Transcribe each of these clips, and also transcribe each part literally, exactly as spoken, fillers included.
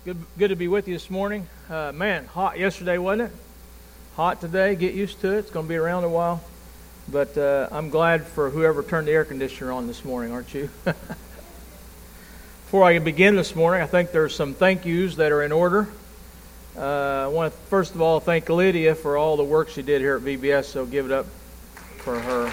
Good, good to be with you this morning. Uh, man, hot yesterday, wasn't it? Hot today. Get used to it. It's going to be around a while. But uh, I'm glad for whoever turned the air conditioner on this morning, aren't you? Before I begin this morning, I think there's some thank yous that are in order. Uh, I want to first of all thank Lydia for all the work she did here at V B S, so give it up for her.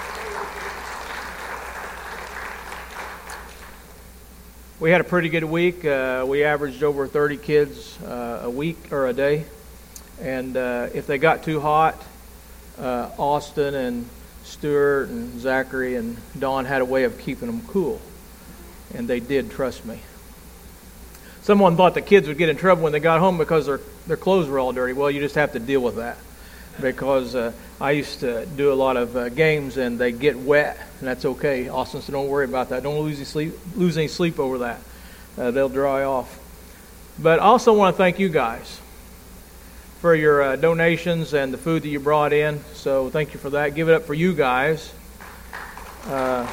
We had a pretty good week. Uh, we averaged over thirty kids uh, a week or a day. And uh, if they got too hot, uh, Austin and Stuart and Zachary and Dawn had a way of keeping them cool. And they did, trust me. Someone thought the kids would get in trouble when they got home because their, their clothes were all dirty. Well, you just have to deal with that. Because uh, I used to do a lot of uh, games and they get wet, and that's okay. Austin said, don't worry about that. Don't lose any sleep, lose any sleep over that. Uh, they'll dry off. But I also want to thank you guys for your uh, donations and the food that you brought in. So thank you for that. Give it up for you guys. Uh,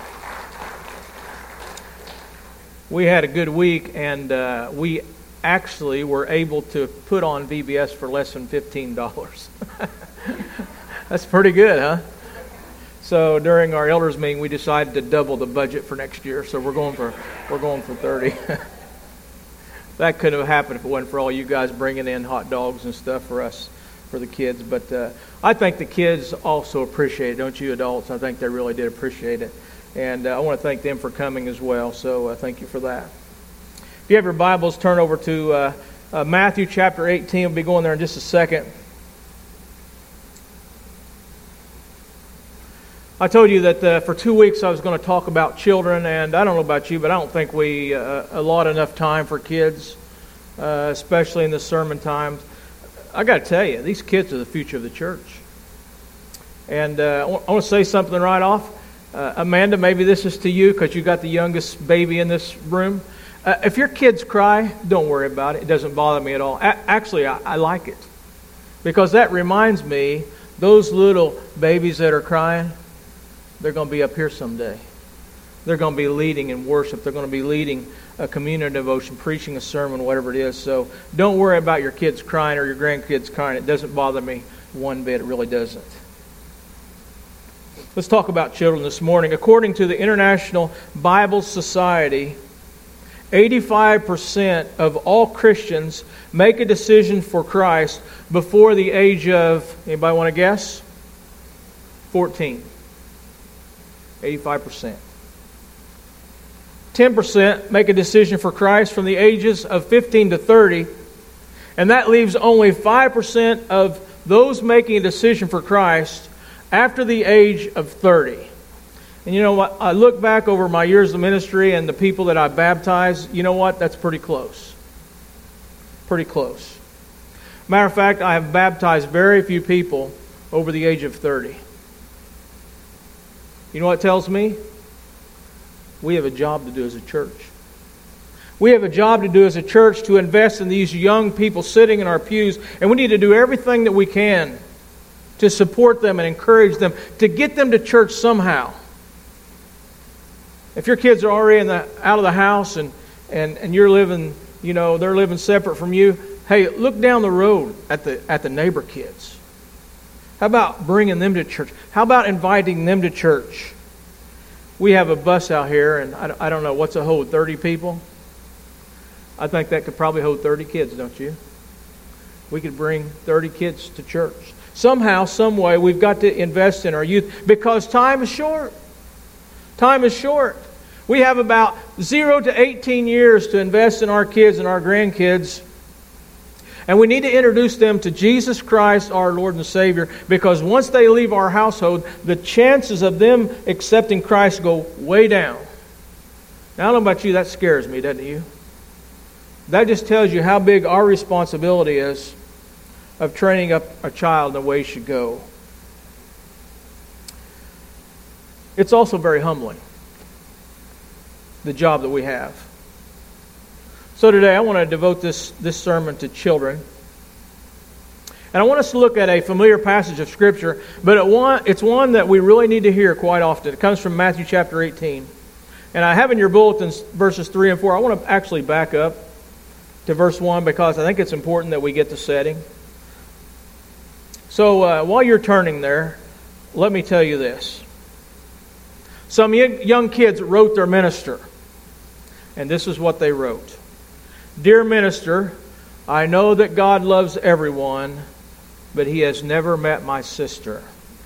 we had a good week, and uh, we actually were able to put on V B S for less than fifteen dollars. That's pretty good, huh? So during our elders meeting, we decided to double the budget for next year. So we're going for we're going for thirty. That couldn't have happened if it wasn't for all you guys bringing in hot dogs and stuff for us, for the kids. But uh, I think the kids also appreciate it, don't you, adults? I think they really did appreciate it, and uh, I want to thank them for coming as well. So uh, thank you for that. If you have your Bibles, turn over to uh, uh, Matthew chapter eighteen. We'll be going there in just a second. I told you that uh, for two weeks I was going to talk about children, and I don't know about you, but I don't think we uh, allot enough time for kids, uh, especially in the sermon times. I got to tell you, these kids are the future of the church. And uh, I want to say something right off. Uh, Amanda, maybe this is to you because you got the youngest baby in this room. Uh, if your kids cry, don't worry about it. It doesn't bother me at all. A- actually, I-, I like it because that reminds me, those little babies that are crying, they're going to be up here someday. They're going to be leading in worship. They're going to be leading a community devotion, preaching a sermon, whatever it is. So don't worry about your kids crying or your grandkids crying. It doesn't bother me one bit. It really doesn't. Let's talk about children this morning. According to the International Bible Society, eighty-five percent of all Christians make a decision for Christ before the age of, anybody want to guess? fourteen. eighty-five percent. ten percent make a decision for Christ from the ages of fifteen to thirty. And that leaves only five percent of those making a decision for Christ after the age of thirty. And you know what? I look back over my years of ministry and the people that I baptized. You know what? That's pretty close. Pretty close. Matter of fact, I have baptized very few people over the age of thirty. You know what it tells me? We have a job to do as a church. We have a job to do as a church to invest in these young people sitting in our pews, and we need to do everything that we can to support them and encourage them, to get them to church somehow. If your kids are already in the, out of the house and, and, and you're living, you know, they're living separate from you, hey, look down the road at the at the neighbor kids. How about bringing them to church? How about inviting them to church? We have a bus out here, and I, I don't know, what's it hold, thirty people? I think that could probably hold thirty kids, don't you? We could bring thirty kids to church. Somehow, some way, we've got to invest in our youth because time is short. Time is short. We have about zero to eighteen years to invest in our kids and our grandkids. And we need to introduce them to Jesus Christ, our Lord and Savior, because once they leave our household, the chances of them accepting Christ go way down. Now, I don't know about you, that scares me, doesn't it you? That just tells you how big our responsibility is of training up a child in the way he should go. It's also very humbling, the job that we have. So today I want to devote this, this sermon to children. And I want us to look at a familiar passage of Scripture, but it one, it's one that we really need to hear quite often. It comes from Matthew chapter eighteen. And I have in your bulletins verses three and four. I want to actually back up to verse one because I think it's important that we get the setting. So uh, while you're turning there, let me tell you this. Some young kids wrote their minister, and this is what they wrote. Dear minister, I know that God loves everyone, but He has never met my sister.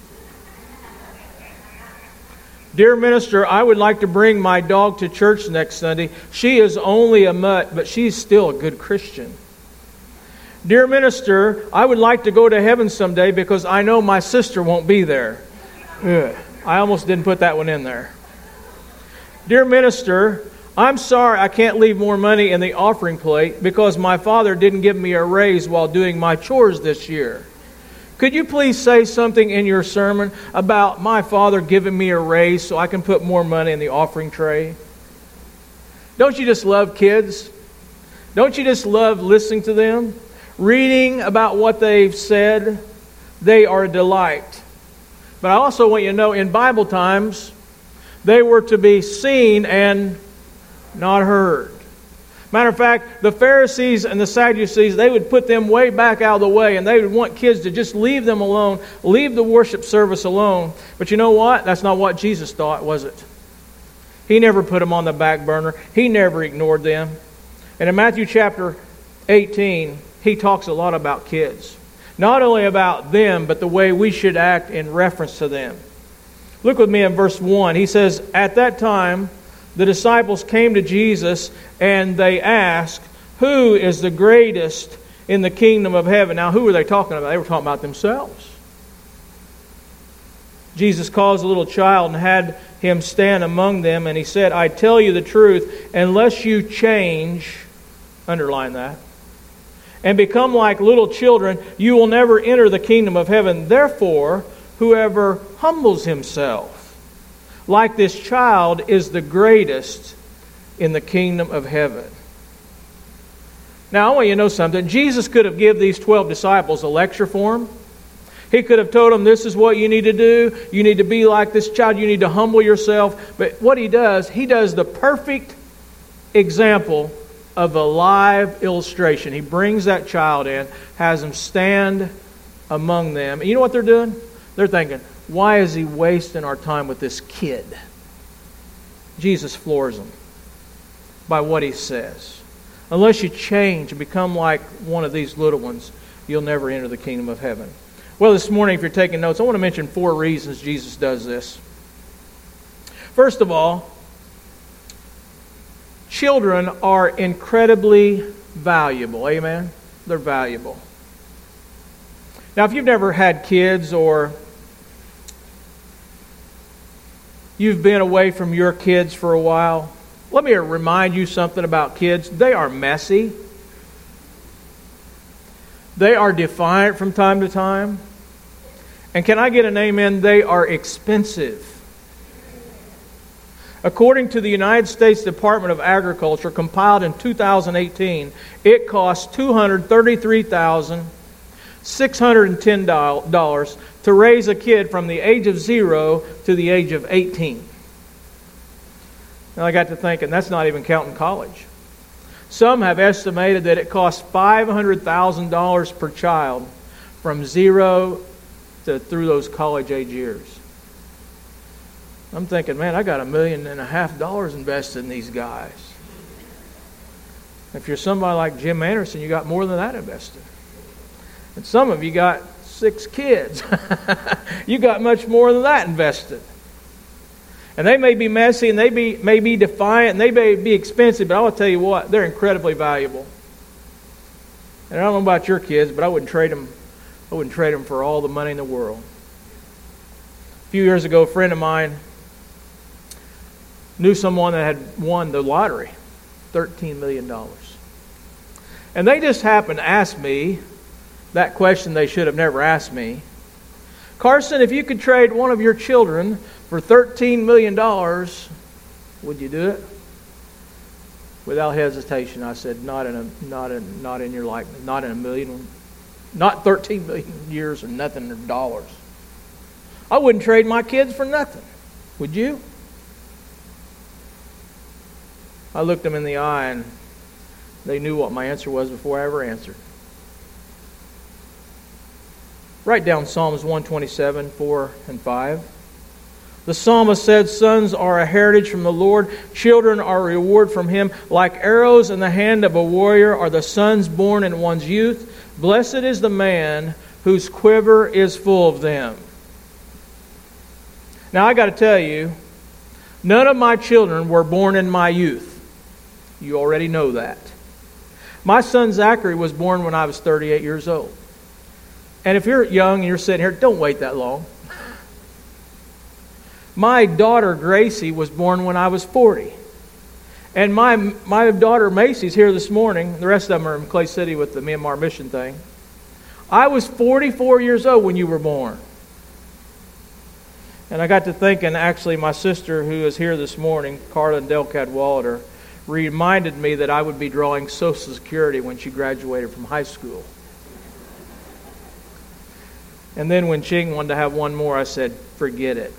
Dear minister, I would like to bring my dog to church next Sunday. She is only a mutt, but she's still a good Christian. Dear minister, I would like to go to heaven someday because I know my sister won't be there. Ugh, I almost didn't put that one in there. Dear minister, I'm sorry I can't leave more money in the offering plate because my father didn't give me a raise while doing my chores this year. Could you please say something in your sermon about my father giving me a raise so I can put more money in the offering tray? Don't you just love kids? Don't you just love listening to them? Reading about what they've said, they are a delight. But I also want you to know, in Bible times, they were to be seen and not heard. Matter of fact, the Pharisees and the Sadducees, they would put them way back out of the way, and they would want kids to just leave them alone, leave the worship service alone. But you know what? That's not what Jesus thought, was it? He never put them on the back burner. He never ignored them. And in Matthew chapter eighteen, He talks a lot about kids. Not only about them, but the way we should act in reference to them. Look with me in verse one. He says, at that time, the disciples came to Jesus and they asked, who is the greatest in the kingdom of heaven? Now, who were they talking about? They were talking about themselves. Jesus caused a little child and had him stand among them, and He said, I tell you the truth, unless you change, underline that, and become like little children, you will never enter the kingdom of heaven. Therefore, whoever humbles himself like this child is the greatest in the kingdom of heaven. Now, I want you to know something. Jesus could have given these twelve disciples a lecture for them. He could have told them, this is what you need to do. You need to be like this child. You need to humble yourself. But what He does, He does the perfect example of a live illustration. He brings that child in, has them stand among them. And you know what they're doing? They're thinking, why is He wasting our time with this kid? Jesus floors them by what He says. Unless you change and become like one of these little ones, you'll never enter the kingdom of heaven. Well, this morning, if you're taking notes, I want to mention four reasons Jesus does this. First of all, children are incredibly valuable. Amen? They're valuable. Now, if you've never had kids or you've been away from your kids for a while, let me remind you something about kids. They are messy. They are defiant from time to time. And can I get an amen? They are expensive. According to the United States Department of Agriculture, compiled in two thousand eighteen, it costs two hundred thirty-three thousand six hundred ten dollars to raise a kid from the age of zero to the age of eighteen. Now I got to thinking, that's not even counting college. Some have estimated that it costs five hundred thousand dollars per child from zero to through those college age years. I'm thinking, man, I got a million and a half dollars invested in these guys. If you're somebody like Jim Anderson, you got more than that invested. And some of you got six kids. You got much more than that invested. And they may be messy and they be, may be defiant and they may be expensive, but I will tell you what, they're incredibly valuable. And I don't know about your kids, but I wouldn't trade them, I wouldn't trade them for all the money in the world. A few years ago, a friend of mine knew someone that had won the lottery, thirteen million dollars. And they just happened to ask me that question they should have never asked me. Carson, if you could trade one of your children for thirteen million dollars, would you do it? Without hesitation, I said, not in a, not in, not in your likeness, not in a million, not thirteen million years or nothing or dollars. I wouldn't trade my kids for nothing. Would you? I looked him in the eye and They knew what my answer was before I ever answered. Write down Psalms one twenty-seven, four and five. The psalmist said, "Sons are a heritage from the Lord, children are a reward from Him. Like arrows in the hand of a warrior are the sons born in one's youth. Blessed is the man whose quiver is full of them." Now I got to tell you, none of my children were born in my youth. You already know that. My son Zachary was born when I was thirty-eight years old. And if you're young and you're sitting here, don't wait that long. My daughter Gracie was born when I was forty. And my my daughter Macy's here this morning. The rest of them are in Clay City with the Myanmar mission thing. I was forty-four years old when you were born. And I got to thinking, actually, my sister who is here this morning, Carla Del Cadwalder, reminded me that I would be drawing Social Security when she graduated from high school. And then when Ching wanted to have one more, I said, forget it.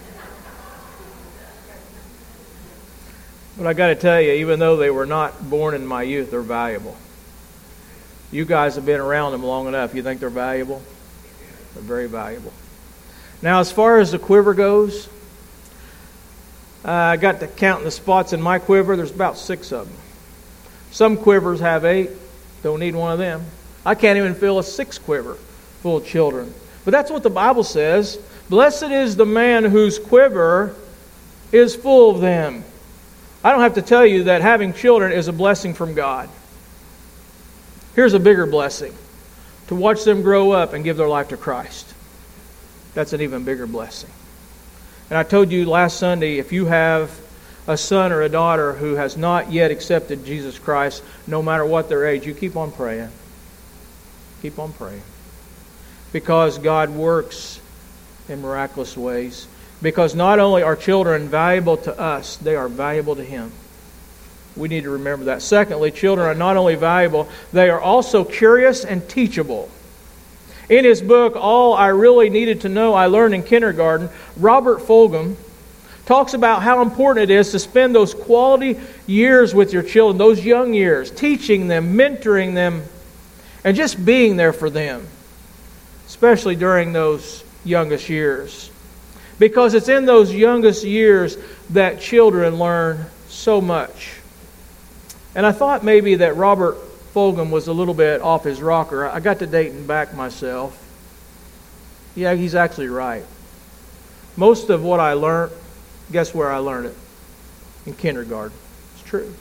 But I got to tell you, even though they were not born in my youth, they're valuable. You guys have been around them long enough. You think they're valuable? They're very valuable. Now, as far as the quiver goes, uh, I got to counting the spots in my quiver. There's about six of them. Some quivers have eight. Don't need one of them. I can't even fill a six quiver full of children. But that's what the Bible says. Blessed is the man whose quiver is full of them. I don't have to tell you that having children is a blessing from God. Here's a bigger blessing. To watch them grow up and give their life to Christ. That's an even bigger blessing. And I told you last Sunday, if you have a son or a daughter who has not yet accepted Jesus Christ, no matter what their age, you keep on praying. Keep on praying. Because God works in miraculous ways. Because not only are children valuable to us, they are valuable to Him. We need to remember that. Secondly, children are not only valuable, they are also curious and teachable. In his book, All I Really Needed to Know I Learned in Kindergarten, Robert Fulghum talks about how important it is to spend those quality years with your children, those young years, teaching them, mentoring them, and just being there for them, especially during those youngest years. Because it's in those youngest years that children learn so much. And I thought maybe that Robert Fulghum was a little bit off his rocker. I got to dating back myself. Yeah, he's actually right. Most of what I learned, guess where I learned it? In kindergarten. It's true.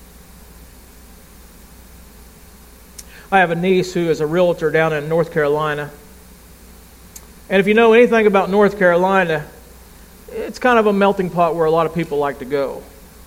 I have a niece who is a realtor down in North Carolina. And if you know anything about North Carolina, it's kind of a melting pot where a lot of people like to go.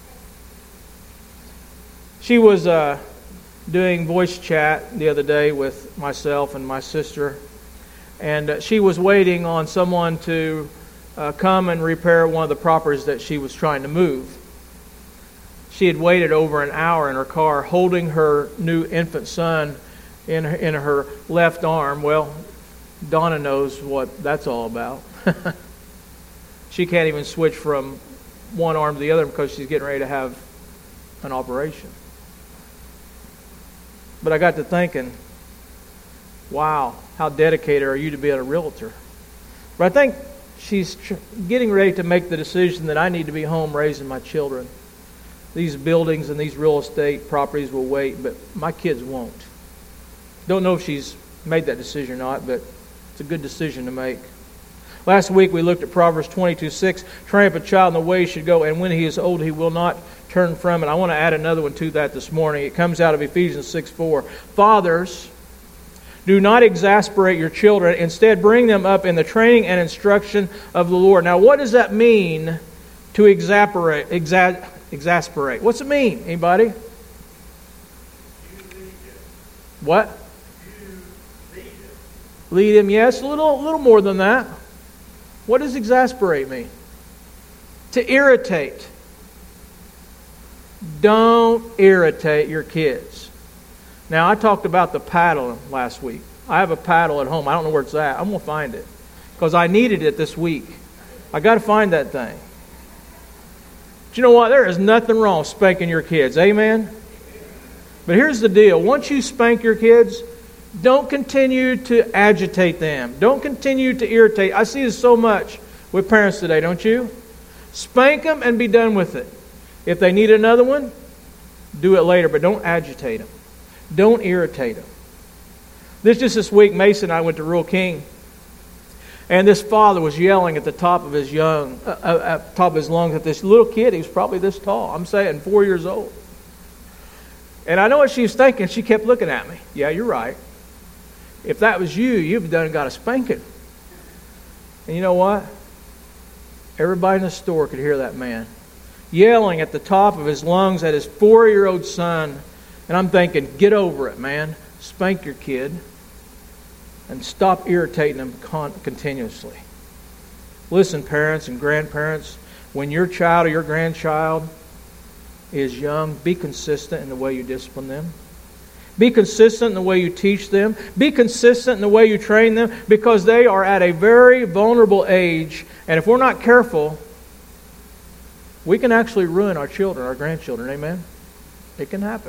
She was uh, doing voice chat the other day with myself and my sister, and uh, she was waiting on someone to uh, come and repair one of the properties that she was trying to move. She had waited over an hour in her car holding her new infant son in her, in her left arm. Well, Donna knows what that's all about. She can't even switch from one arm to the other because she's getting ready to have an operation. But I got to thinking, wow, how dedicated are you to being a realtor? But I think she's tr- getting ready to make the decision that I need to be home raising my children. These buildings and these real estate properties will wait, but my kids won't. Don't know if she's made that decision or not, but it's a good decision to make. Last week we looked at Proverbs twenty-two six. Train up a child in the way he should go, and when he is old he will not turn from it. I want to add another one to that this morning. It comes out of Ephesians six four. Fathers, do not exasperate your children. Instead, bring them up in the training and instruction of the Lord. Now, what does that mean to exasperate? Exa- exasperate. What's it mean? Anybody? What? Lead him, yes. A little, little more than that. What does exasperate mean? To irritate. Don't irritate your kids. Now, I talked about the paddle last week. I have a paddle at home. I don't know where it's at. I'm going to find it because I needed it this week. I got to find that thing. But you know what? There is nothing wrong with spanking your kids. Amen? But here's the deal. Once you spank your kids, don't continue to agitate them. Don't continue to irritate. I see this so much with parents today, don't you? Spank them and be done with it. If they need another one, do it later, but don't agitate them. Don't irritate them. This just this week, Mason and I went to Rural King, and this father was yelling at the top of his young, uh, uh, at the top of his lungs at this little kid. He was probably this tall. I'm saying four years old. And I know what she was thinking. She kept looking at me. Yeah, you're right. If that was you, you've done got a spanking. And you know what? Everybody in the store could hear that man yelling at the top of his lungs at his four-year-old son. And I'm thinking, get over it, man. Spank your kid. And stop irritating them con- continuously. Listen, parents and grandparents, when your child or your grandchild is young, be consistent in the way you discipline them. Be consistent in the way you teach them. Be consistent in the way you train them, because they are at a very vulnerable age. And if we're not careful, we can actually ruin our children, our grandchildren. Amen? It can happen.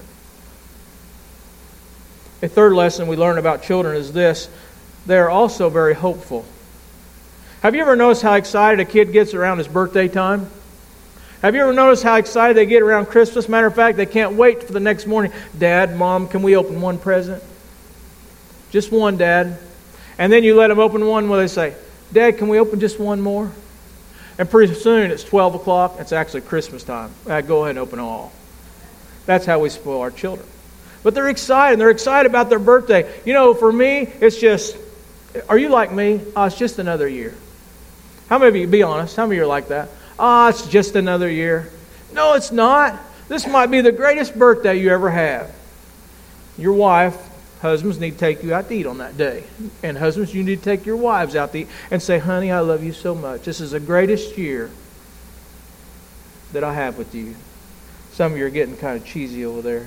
A third lesson we learn about children is this. They're also very hopeful. Have you ever noticed how excited a kid gets around his birthday time? Have you ever noticed how excited they get around Christmas? Matter of fact, they can't wait for the next morning. Dad, Mom, can we open one present? Just one, Dad. And then you let them open one where they say, Dad, can we open just one more? And pretty soon it's twelve o'clock. It's actually Christmas time. Uh, go ahead and open all. That's how we spoil our children. But they're excited. They're excited about their birthday. You know, for me, it's just, are you like me? Oh, it's just another year. How many of you, be honest, how many of you are like that? Ah, oh, it's just another year. No, it's not. This might be the greatest birthday you ever have. Your wife, husbands need to take you out to eat on that day. And husbands, you need to take your wives out to eat and say, honey, I love you so much. This is the greatest year that I have with you. Some of you are getting kind of cheesy over there.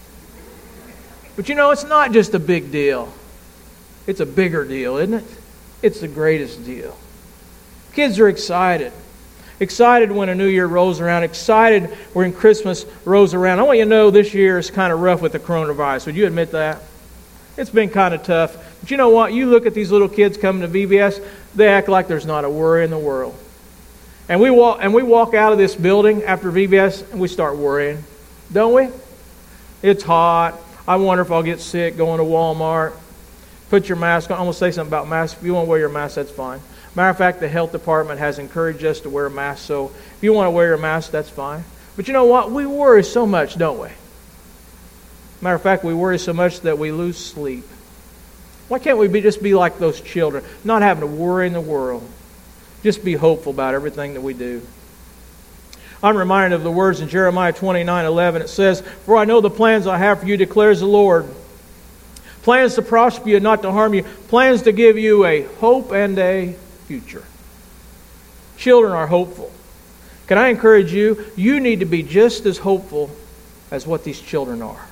But you know, it's not just a big deal. It's a bigger deal, isn't it? It's the greatest deal. Kids are excited. Excited when a new year rolls around. Excited when Christmas rolls around. I want you to know this year is kind of rough with the coronavirus. Would you admit that? It's been kind of tough. But you know what? You look at these little kids coming to V B S, they act like there's not a worry in the world. And we walk and we walk out of this building after V B S and we start worrying. Don't we? It's hot. I wonder if I'll get sick going to Walmart. Put your mask on. I'm going to say something about masks. If you want to wear your mask, that's fine. Matter of fact, the health department has encouraged us to wear a mask, so if you want to wear your mask, that's fine. But you know what? We worry so much, don't we? Matter of fact, we worry so much that we lose sleep. Why can't we be, just be like those children, not having to worry in the world? Just be hopeful about everything that we do. I'm reminded of the words in Jeremiah twenty-nine eleven. It says, for I know the plans I have for you, declares the Lord. Plans to prosper you, not to harm you. Plans to give you a hope and a future. Children are hopeful. Can I encourage you? You need to be just as hopeful as what these children are.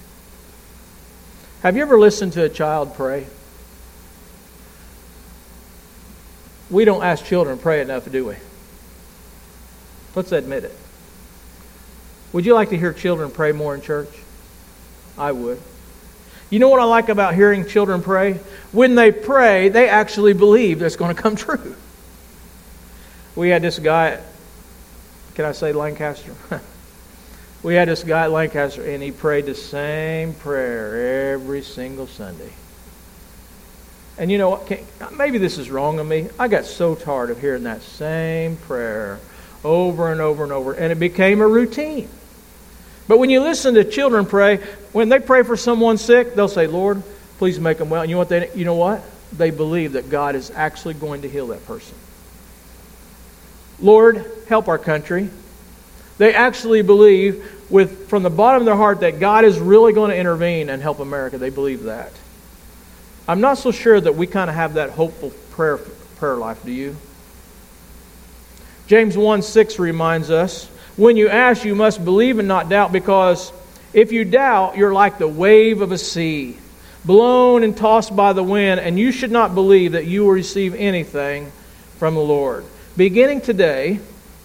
Have you ever listened to a child pray? We don't ask children to pray enough, do we? Let's admit it. Would you like to hear children pray more in church? I would. You know what I like about hearing children pray? When they pray, they actually believe that it's going to come true. We had this guy, can I say Lancaster? We had this guy at Lancaster, and he prayed the same prayer every single Sunday. And you know what? Maybe this is wrong of me. I got so tired of hearing that same prayer over and over and over, and it became a routine. But when you listen to children pray, when they pray for someone sick, they'll say, Lord, please make them well. And you know what? They, you know what? They believe that God is actually going to heal that person. Lord, help our country. They actually believe with from the bottom of their heart that God is really going to intervene and help America. They believe that. I'm not so sure that we kind of have that hopeful prayer prayer life, do you? James one six reminds us, when you ask, you must believe and not doubt, because if you doubt, you're like the wave of a sea, blown and tossed by the wind, and you should not believe that you will receive anything from the Lord. Beginning today,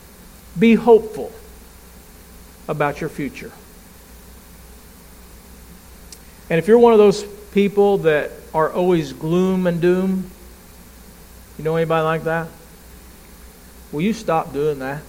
be hopeful about your future. And if you're one of those people that are always gloom and doom, you know anybody like that? Will you stop doing that?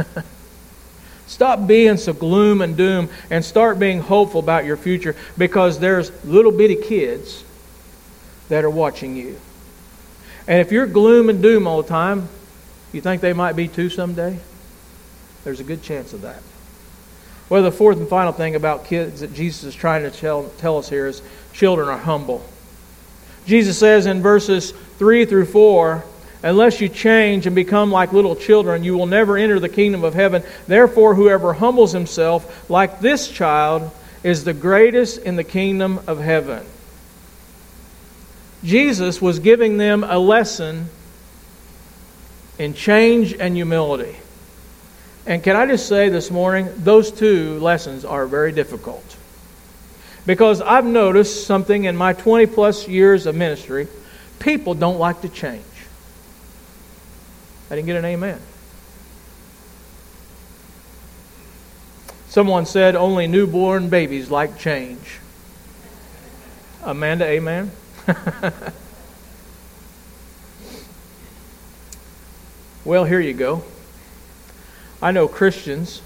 Stop being so gloom and doom and start being hopeful about your future, because there's little bitty kids that are watching you. And if you're gloom and doom all the time, you think they might be too someday? There's a good chance of that. Well, the fourth and final thing about kids that Jesus is trying to tell, tell us here is children are humble. Jesus says in verses three through four, unless you change and become like little children, you will never enter the kingdom of heaven. Therefore, whoever humbles himself like this child is the greatest in the kingdom of heaven. Jesus was giving them a lesson in change and humility. And can I just say this morning, those two lessons are very difficult. Because I've noticed something in my twenty plus years of ministry, people don't like to change. I didn't get an amen. Someone said only newborn babies like change. Amanda, amen? Well, here you go. I know Christians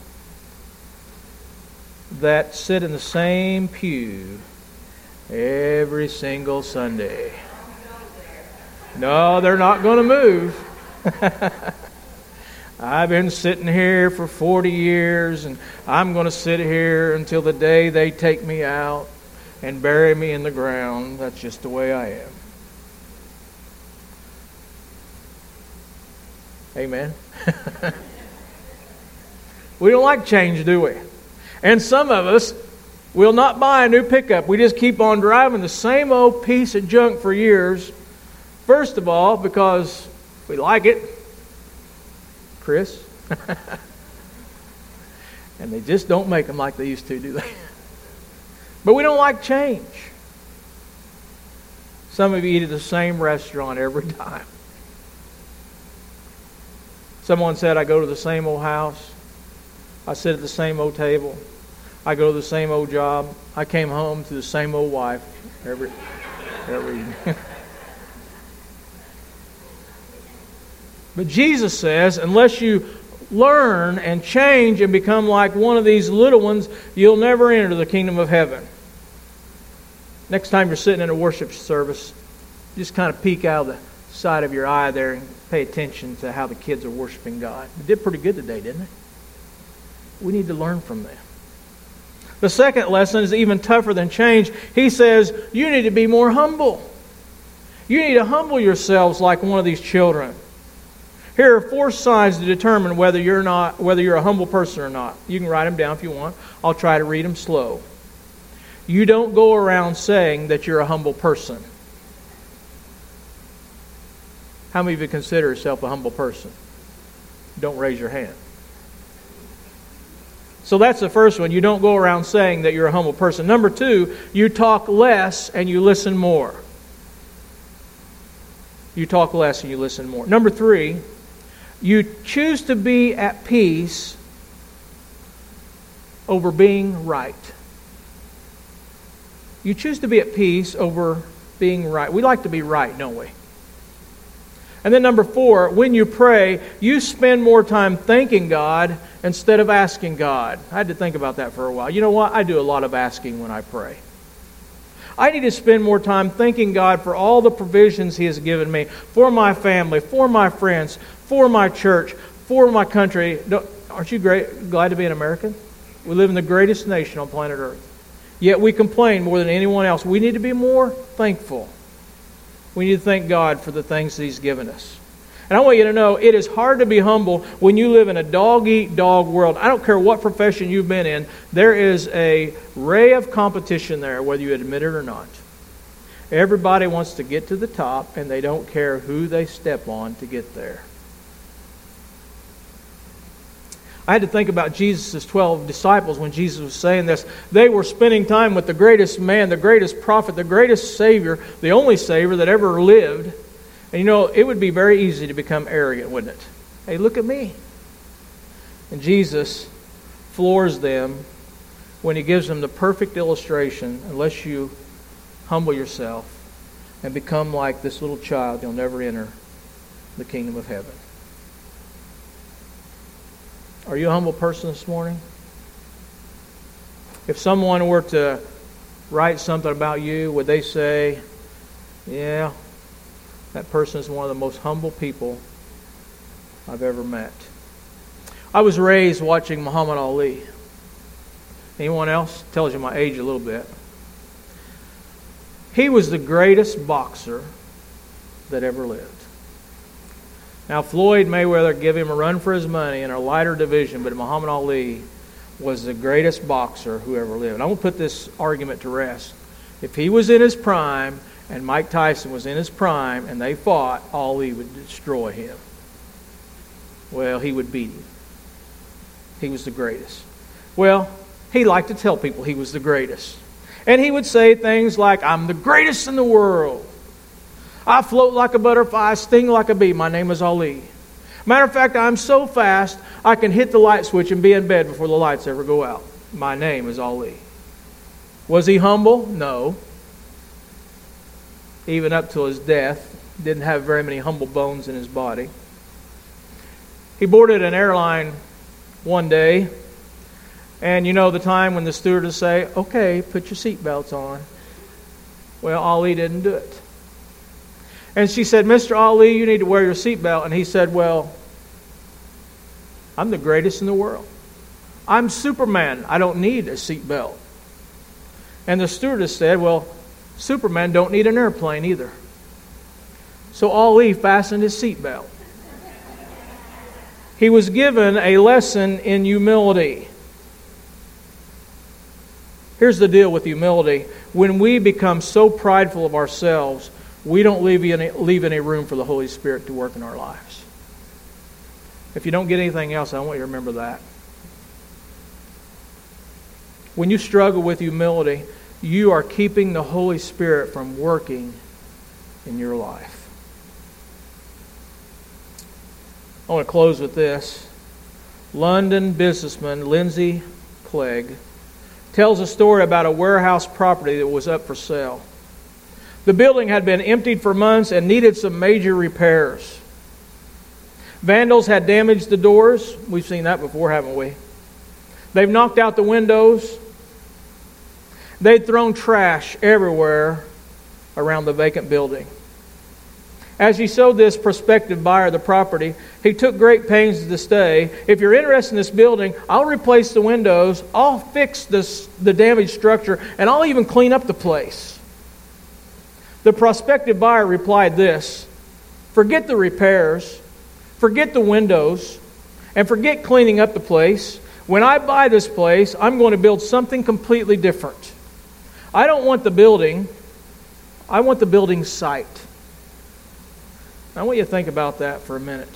that sit in the same pew every single Sunday. No, they're not going to move. I've been sitting here for forty years, and I'm going to sit here until the day they take me out and bury me in the ground. That's just the way I am. Amen. We don't like change, do we? And some of us will not buy a new pickup. We just keep on driving the same old piece of junk for years. First of all, because we like it. Chris. And they just don't make them like they used to, do they? But we don't like change. Some of you eat at the same restaurant every time. Someone said, I go to the same old house. I sit at the same old table. I go to the same old job. I came home to the same old wife every, every evening. But Jesus says, unless you learn and change and become like one of these little ones, you'll never enter the kingdom of heaven. Next time you're sitting in a worship service, just kind of peek out of the side of your eye there and pay attention to how the kids are worshiping God. They did pretty good today, didn't they? We need to learn from them. The second lesson is even tougher than change. He says, you need to be more humble. You need to humble yourselves like one of these children. Here are four signs to determine whether you're not, whether you're a humble person or not. You can write them down if you want. I'll try to read them slow. You don't go around saying that you're a humble person. How many of you consider yourself a humble person? Don't raise your hand. So that's the first one. You don't go around saying that you're a humble person. Number two, you talk less and you listen more. You talk less and you listen more. Number three, you choose to be at peace over being right. You choose to be at peace over being right. We like to be right, don't we? And then number four, when you pray, you spend more time thanking God instead of asking God. I had to think about that for a while. You know what? I do a lot of asking when I pray. I need to spend more time thanking God for all the provisions He has given me, for my family, for my friends, for my church, for my country. Aren't you great, glad to be an American? We live in the greatest nation on planet Earth. Yet we complain more than anyone else. We need to be more thankful. We need to thank God for the things that He's given us. And I want you to know, it is hard to be humble when you live in a dog-eat-dog world. I don't care what profession you've been in. There is a ray of competition there, whether you admit it or not. Everybody wants to get to the top, and they don't care who they step on to get there. I had to think about Jesus' twelve disciples when Jesus was saying this. They were spending time with the greatest man, the greatest prophet, the greatest Savior, the only Savior that ever lived. And you know, it would be very easy to become arrogant, wouldn't it? Hey, look at me. And Jesus floors them when He gives them the perfect illustration. Unless you humble yourself and become like this little child, you'll never enter the kingdom of heaven. Are you a humble person this morning? If someone were to write something about you, would they say, yeah, that person is one of the most humble people I've ever met? I was raised watching Muhammad Ali. Anyone else? Tells you my age a little bit. He was the greatest boxer that ever lived. Now, Floyd Mayweather gave him a run for his money in a lighter division, but Muhammad Ali was the greatest boxer who ever lived. And I'm going to put this argument to rest. If he was in his prime and Mike Tyson was in his prime and they fought, Ali would destroy him. Well, he would beat him. He was the greatest. Well, he liked to tell people he was the greatest. And he would say things like, I'm the greatest in the world. I float like a butterfly, sting like a bee. My name is Ali. Matter of fact, I'm so fast, I can hit the light switch and be in bed before the lights ever go out. My name is Ali. Was he humble? No. Even up till his death, didn't have very many humble bones in his body. He boarded an airline one day, and you know the time when the stewardess say, okay, put your seatbelts on. Well, Ali didn't do it. And she said, Mister Ali, you need to wear your seatbelt. And he said, well, I'm the greatest in the world. I'm Superman. I don't need a seatbelt. And the stewardess said, well, Superman don't need an airplane either. So Ali fastened his seatbelt. He was given a lesson in humility. Here's the deal with humility. When we become so prideful of ourselves, we don't leave any, leave any room for the Holy Spirit to work in our lives. If you don't get anything else, I want you to remember that. When you struggle with humility, you are keeping the Holy Spirit from working in your life. I want to close with this. London businessman Lindsay Clegg tells a story about a warehouse property that was up for sale. The building had been emptied for months and needed some major repairs. Vandals had damaged the doors. We've seen that before, haven't we? They've knocked out the windows. They'd thrown trash everywhere around the vacant building. As he showed this prospective buyer the property, he took great pains to stay. If you're interested in this building, I'll replace the windows, I'll fix this, the damaged structure, and I'll even clean up the place. The prospective buyer replied this, forget the repairs, forget the windows, and forget cleaning up the place. When I buy this place, I'm going to build something completely different. I don't want the building, I want the building site. I want you to think about that for a minute.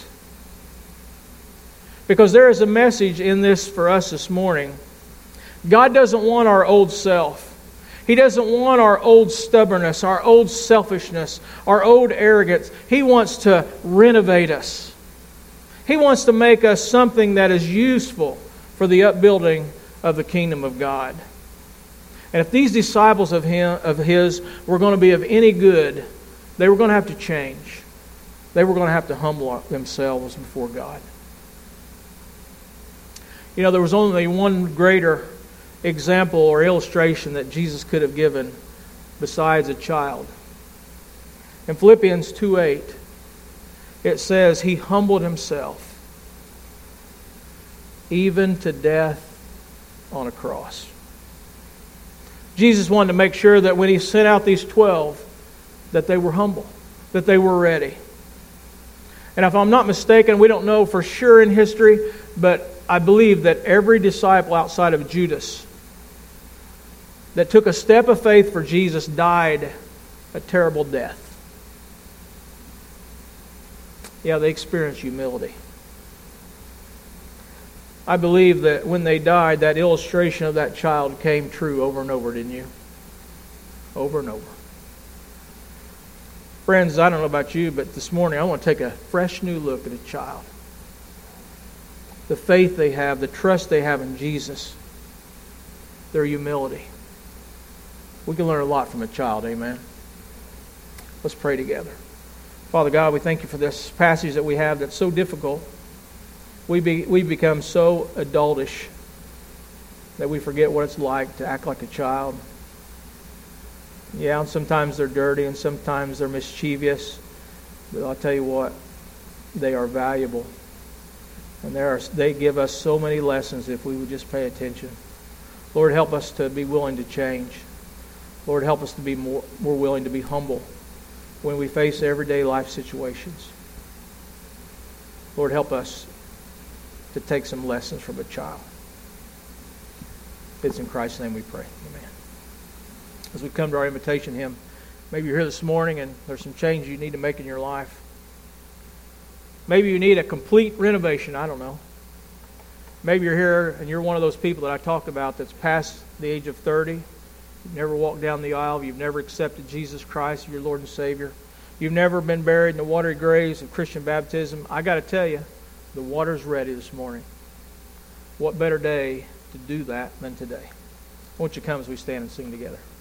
Because there is a message in this for us this morning. God doesn't want our old self. He doesn't want our old stubbornness, our old selfishness, our old arrogance. He wants to renovate us. He wants to make us something that is useful for the upbuilding of the kingdom of God. And if these disciples of him, of His were going to be of any good, they were going to have to change. They were going to have to humble themselves before God. You know, there was only one greater example or illustration that Jesus could have given besides a child. In Philippians two eight, it says, He humbled Himself even to death on a cross. Jesus wanted to make sure that when He sent out these twelve, that they were humble, that they were ready. And if I'm not mistaken, we don't know for sure in history, but I believe that every disciple outside of Judas that took a step of faith for Jesus died a terrible death. Yeah, they experienced humility. I believe that when they died, that illustration of that child came true over and over, didn't you? Over and over. Friends, I don't know about you, but this morning I want to take a fresh new look at a child. The faith they have, the trust they have in Jesus, their humility. We can learn a lot from a child, amen? Let's pray together. Father God, we thank you for this passage that we have that's so difficult. We be, we become so adultish that we forget what it's like to act like a child. Yeah, and sometimes they're dirty and sometimes they're mischievous. But I'll tell you what, they are valuable. And there are, they give us so many lessons if we would just pay attention. Lord, help us to be willing to change. Lord, help us to be more, more willing to be humble when we face everyday life situations. Lord, help us to take some lessons from a child. It's in Christ's name we pray. Amen. As we come to our invitation hymn, maybe you're here this morning and there's some change you need to make in your life. Maybe you need a complete renovation. I don't know. Maybe you're here and you're one of those people that I talked about that's past the age of thirty. You've never walked down the aisle. You've never accepted Jesus Christ as your Lord and Savior. You've never been buried in the watery graves of Christian baptism. I got to tell you, the water's ready this morning. What better day to do that than today? Won't you come as we stand and sing together?